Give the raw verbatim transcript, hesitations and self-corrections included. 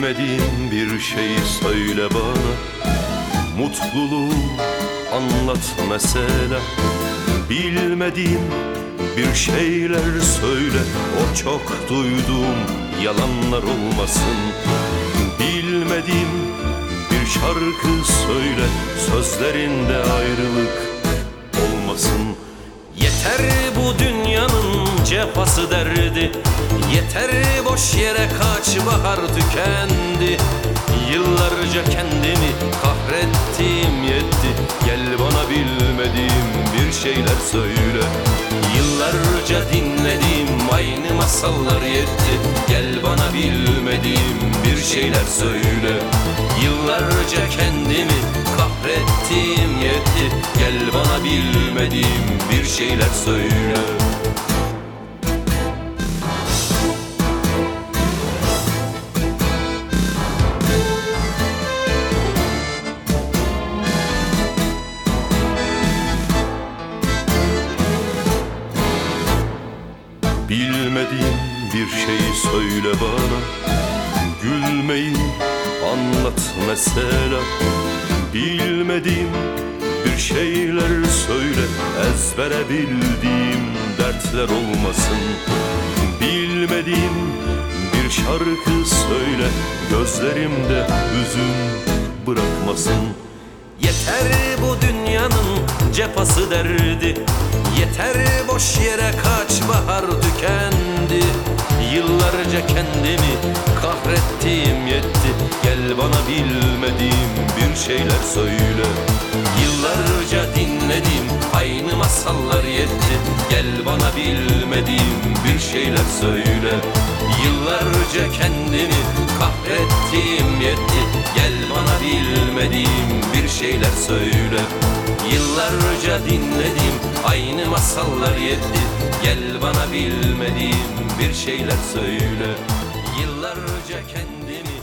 Bilmediğim bir şey söyle bana, mutluluğu anlat mesela. Bilmediğim bir şeyler söyle, o çok duyduğum yalanlar olmasın. Bilmediğim bir şarkı söyle, sözlerinde ayrılık olmasın. Yeter bu dünyanın cefası derdi, yeter boş yere kaç bahar tükendi. Yıllarca kendimi kahrettim yetti, gel bana bilmediğim bir şeyler söyle. Yıllarca dinlediğim aynı masallar yetti, gel bana bilmediğim bir şeyler söyle. Yıllarca kendimi kahrettim yetti, gel bana bilmediğim bir şeyler söyle. Bilmediğim bir şey söyle bana, gülmeyi anlat mesela. Bilmediğim bir şeyler söyle, ezbere bildiğim dertler olmasın. Bilmediğim bir şarkı söyle, gözlerimde hüzün bırakmasın. Yeter bu dünyanın cefası derdi, yeter boş yere kaç bahar tükendi. Yıllarca kendimi kahrettim yetti, gel bana bilmediğim bir şeyler söyle. Yıllarca dinledim aynı masallar yetti, gel bana bilmediğim bir şeyler söyle. Yıllarca kendimi kahrettim yetti, gel bana bilmediğim bir şeyler söyle. Yıllarca dinledim aynı masallar yetti, gel bana bilmediğim bir şeyler söyle. Yıllarca kendimi